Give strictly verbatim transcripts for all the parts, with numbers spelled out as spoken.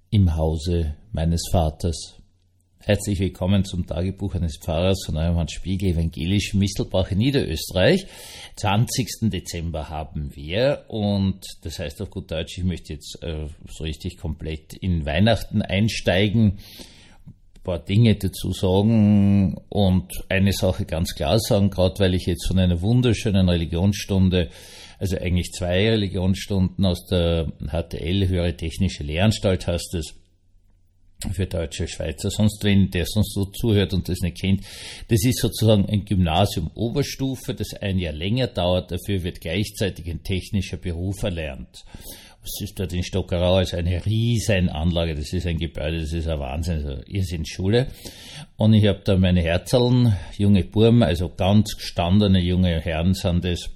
im Hause meines Vaters. Herzlich willkommen zum Tagebuch eines Pfarrers von eurem Hans Spiegel, evangelisch Mistelbach in Niederösterreich. zwanzigsten Dezember haben wir und das heißt auf gut Deutsch, ich möchte jetzt äh, so richtig komplett in Weihnachten einsteigen, ein paar Dinge dazu sagen und eine Sache ganz klar sagen, gerade weil ich jetzt von einer wunderschönen Religionsstunde, also eigentlich zwei Religionsstunden aus der H T L, Höhere Technische Lehranstalt heißt es, für Deutsche, Schweizer, sonst wen, der sonst so zuhört und das nicht kennt. Das ist sozusagen ein Gymnasium Oberstufe, das ein Jahr länger dauert, dafür wird gleichzeitig ein technischer Beruf erlernt. Das ist dort in Stockerau, also eine riesen Anlage, das ist ein Gebäude, das ist ein Wahnsinn, also Irrsinnsschule. Und ich habe da meine Herzln, junge Burmen, also ganz gestandene junge Herren sind das.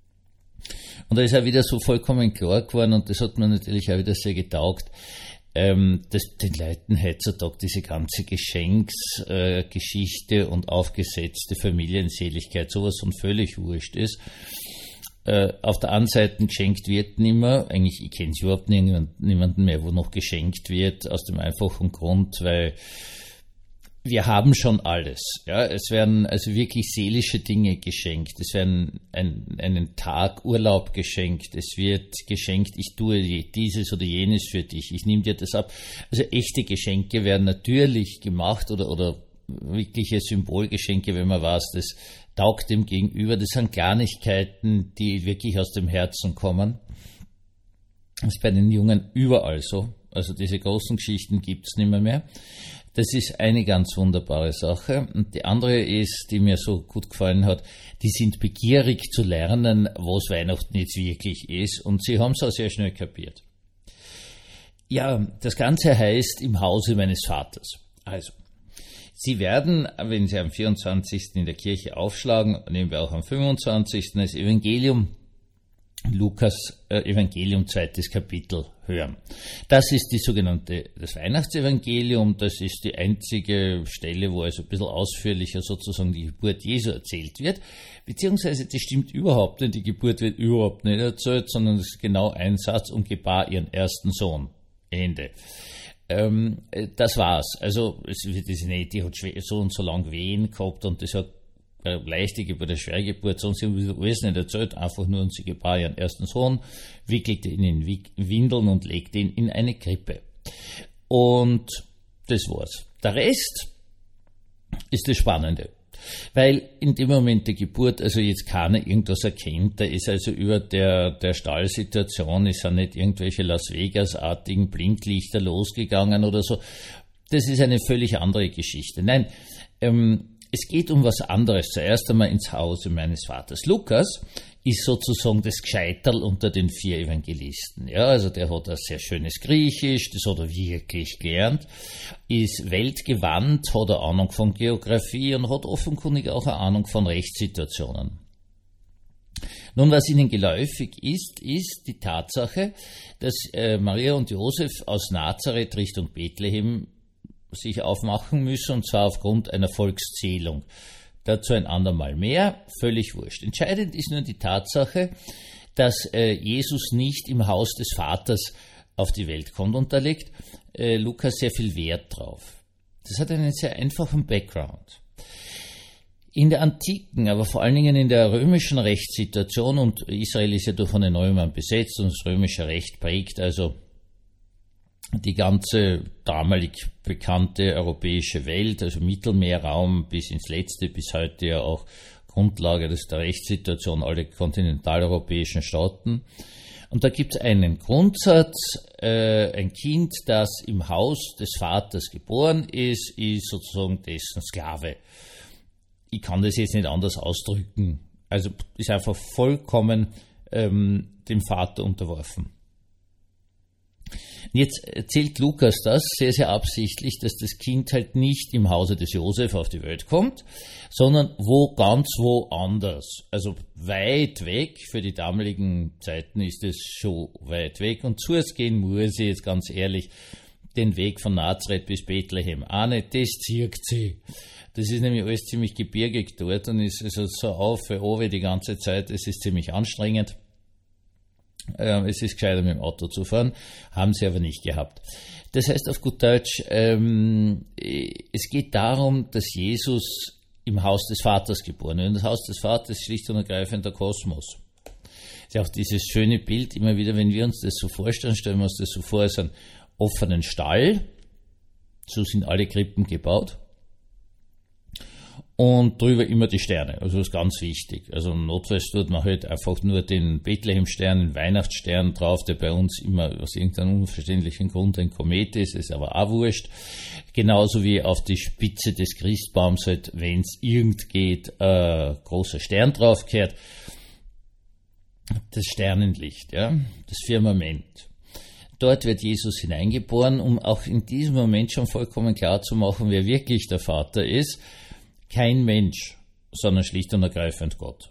Und da ist auch wieder so vollkommen klar geworden und das hat mir natürlich auch wieder sehr getaugt, ähm, dass den Leuten heutzutage diese ganze Geschenksgeschichte äh, und aufgesetzte Familienseligkeit sowas von völlig wurscht ist. Äh, auf der einen Seite geschenkt wird nimmer, eigentlich, ich kenne es überhaupt niemand, niemanden mehr, wo noch geschenkt wird, aus dem einfachen Grund, weil wir haben schon alles. Ja, es werden also wirklich seelische Dinge geschenkt. Es werden ein, einen Tag Urlaub geschenkt. Es wird geschenkt, ich tue dieses oder jenes für dich. Ich nehme dir das ab. Also echte Geschenke werden natürlich gemacht oder, oder wirkliche Symbolgeschenke, wenn man weiß, das taugt dem Gegenüber. Das sind Kleinigkeiten, die wirklich aus dem Herzen kommen. Das ist bei den Jungen überall so. Also diese großen Geschichten gibt's nicht mehr mehr. Das ist eine ganz wunderbare Sache. Und die andere ist, die mir so gut gefallen hat, die sind begierig zu lernen, was Weihnachten jetzt wirklich ist. Und sie haben es auch sehr schnell kapiert. Ja, das Ganze heißt im Hause meines Vaters. Also, Sie werden, wenn Sie am vierundzwanzigsten in der Kirche aufschlagen, nehmen wir auch am fünfundzwanzigsten das Evangelium, Lukas äh, Evangelium, zweites Kapitel hören. Das ist die sogenannte, das Weihnachtsevangelium, das ist die einzige Stelle, wo also ein bisschen ausführlicher sozusagen die Geburt Jesu erzählt wird, beziehungsweise das stimmt überhaupt nicht, die Geburt wird überhaupt nicht erzählt, sondern es ist genau ein Satz: und gebar ihren ersten Sohn. Ende. Ähm, das war's. Also, es wird das nicht, die hat so und so lang Wehen gehabt und das hat leichte Geburt, eine schwere Geburt, sonst haben wir alles nicht erzählt, einfach nur, und sie gebar ihren ersten Sohn, wickelte ihn in Windeln und legte ihn in eine Krippe. Und das war's. Der Rest ist das Spannende. Weil in dem Moment der Geburt, also jetzt keiner irgendwas erkennt, da ist also über der, der Stallsituation, es sind nicht irgendwelche Las Vegas-artigen Blinklichter losgegangen oder so. Das ist eine völlig andere Geschichte. Nein, ähm, es geht um was anderes. Zuerst einmal ins Hause meines Vaters. Lukas ist sozusagen das Gescheiterl unter den vier Evangelisten. Ja, also der hat ein sehr schönes Griechisch, das hat er wirklich gelernt, ist weltgewandt, hat eine Ahnung von Geografie und hat offenkundig auch eine Ahnung von Rechtssituationen. Nun, was ihnen geläufig ist, ist die Tatsache, dass äh, Maria und Josef aus Nazareth Richtung Bethlehem sich aufmachen müssen, und zwar aufgrund einer Volkszählung. Dazu ein andermal mehr, völlig wurscht. Entscheidend ist nur die Tatsache, dass äh, Jesus nicht im Haus des Vaters auf die Welt kommt, und da legt äh, Lukas sehr viel Wert drauf. Das hat einen sehr einfachen Background. In der antiken, aber vor allen Dingen in der römischen Rechtssituation, und Israel ist ja durch von den Römern besetzt und das römische Recht prägt also die ganze damalig bekannte europäische Welt, also Mittelmeerraum bis ins Letzte, bis heute ja auch Grundlage des, der Rechtssituation, alle kontinentaleuropäischen Staaten. Und da gibt es einen Grundsatz, äh, ein Kind, das im Haus des Vaters geboren ist, ist sozusagen dessen Sklave. Ich kann das jetzt nicht anders ausdrücken. Also ist einfach vollkommen ähm, dem Vater unterworfen. Jetzt erzählt Lukas das sehr, sehr absichtlich, dass das Kind halt nicht im Hause des Josef auf die Welt kommt, sondern wo ganz woanders. Also weit weg, für die damaligen Zeiten ist es schon weit weg. Und zuerst gehen muss sie, jetzt ganz ehrlich, den Weg von Nazareth bis Bethlehem. Auch nicht, das zieht sie. Das ist nämlich alles ziemlich gebirgig dort und ist also so auf für oben die ganze Zeit. Es ist ziemlich anstrengend. äh, es ist gescheiter mit dem Auto zu fahren, haben sie aber nicht gehabt. Das heißt auf gut Deutsch, ähm, es geht darum, dass Jesus im Haus des Vaters geboren wird. Und das Haus des Vaters ist schlicht und ergreifend der Kosmos. Ist ja auch dieses schöne Bild, immer wieder, wenn wir uns das so vorstellen, stellen wir uns das so vor, als einen offenen Stall. So sind alle Krippen gebaut. Und drüber immer die Sterne. Also das ist ganz wichtig. Also notfalls tut man halt einfach nur den Bethlehem-Stern, den Weihnachtsstern drauf, der bei uns immer aus irgendeinem unverständlichen Grund ein Komet ist, ist aber auch wurscht. Genauso wie auf die Spitze des Christbaums halt, wenn es irgend geht, ein großer Stern draufkehrt. Das Sternenlicht, ja, das Firmament. Dort wird Jesus hineingeboren, um auch in diesem Moment schon vollkommen klar zu machen, wer wirklich der Vater ist. Kein Mensch, sondern schlicht und ergreifend Gott.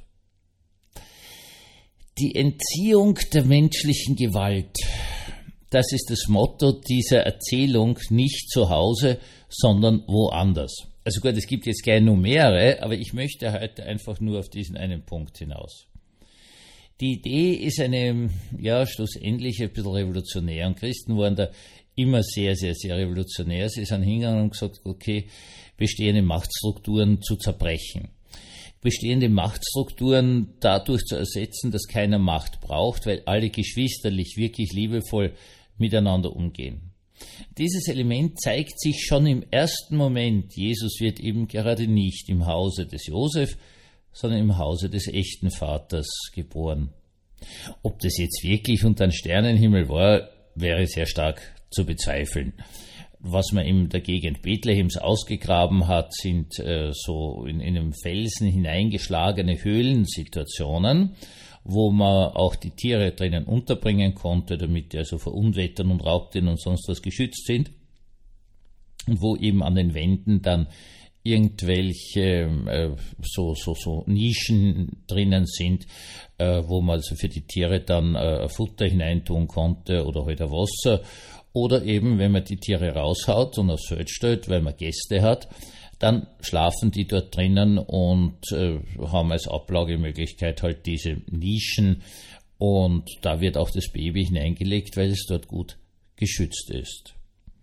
Die Entziehung der menschlichen Gewalt, das ist das Motto dieser Erzählung, nicht zu Hause, sondern woanders. Also gut, es gibt jetzt gleich nur mehrere, aber ich möchte heute einfach nur auf diesen einen Punkt hinaus. Die Idee ist eine, ja, schlussendlich ein bisschen revolutionär. Und Christen waren da immer sehr, sehr, sehr revolutionär. Sie sind hingegangen und gesagt, okay, bestehende Machtstrukturen zu zerbrechen. Bestehende Machtstrukturen dadurch zu ersetzen, dass keiner Macht braucht, weil alle geschwisterlich, wirklich liebevoll miteinander umgehen. Dieses Element zeigt sich schon im ersten Moment. Jesus wird eben gerade nicht im Hause des Josef, sondern im Hause des echten Vaters geboren. Ob das jetzt wirklich unter einem Sternenhimmel war, wäre sehr stark zu bezweifeln. Was man in der Gegend Bethlehems ausgegraben hat, sind äh, so in, in einem Felsen hineingeschlagene Höhlensituationen, wo man auch die Tiere drinnen unterbringen konnte, damit die also vor Unwettern und Raubtieren und sonst was geschützt sind. Und wo eben an den Wänden dann irgendwelche äh, so, so, so Nischen drinnen sind, äh, wo man also für die Tiere dann äh, Futter hineintun konnte oder halt ein Wasser. Oder eben, wenn man die Tiere raushaut und aufs Feld stellt, weil man Gäste hat, dann schlafen die dort drinnen und äh, haben als Ablagemöglichkeit halt diese Nischen. Und da wird auch das Baby hineingelegt, weil es dort gut geschützt ist.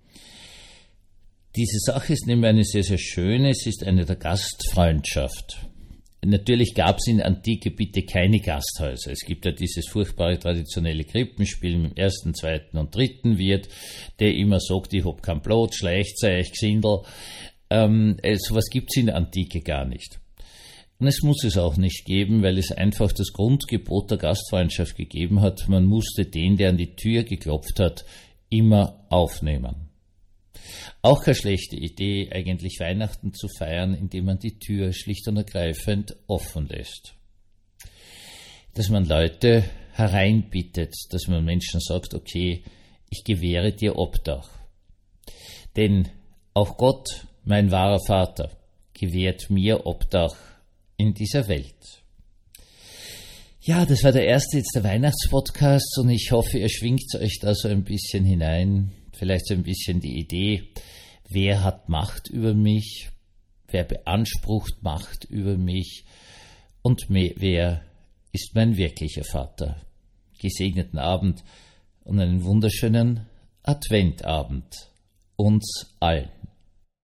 Diese Sache ist nämlich eine sehr, sehr schöne. Es ist eine der Gastfreundschaft. Natürlich gab es in der Antike bitte keine Gasthäuser. Es gibt ja dieses furchtbare traditionelle Krippenspiel mit dem ersten, zweiten und dritten Wirt, der immer sagt, ich hab kein Brot, schleicht euch, Gesindel. Ähm, so was gibt es in der Antike gar nicht. Und es muss es auch nicht geben, weil es einfach das Grundgebot der Gastfreundschaft gegeben hat. Man musste den, der an die Tür geklopft hat, immer aufnehmen. Auch keine schlechte Idee, eigentlich Weihnachten zu feiern, indem man die Tür schlicht und ergreifend offen lässt. Dass man Leute hereinbittet, dass man Menschen sagt, okay, ich gewähre dir Obdach. Denn auch Gott, mein wahrer Vater, gewährt mir Obdach in dieser Welt. Ja, das war der erste jetzt der Weihnachtspodcast und ich hoffe, ihr schwingt euch da so ein bisschen hinein. Vielleicht so ein bisschen die Idee, wer hat Macht über mich, wer beansprucht Macht über mich und wer ist mein wirklicher Vater. Gesegneten Abend und einen wunderschönen Adventabend uns allen.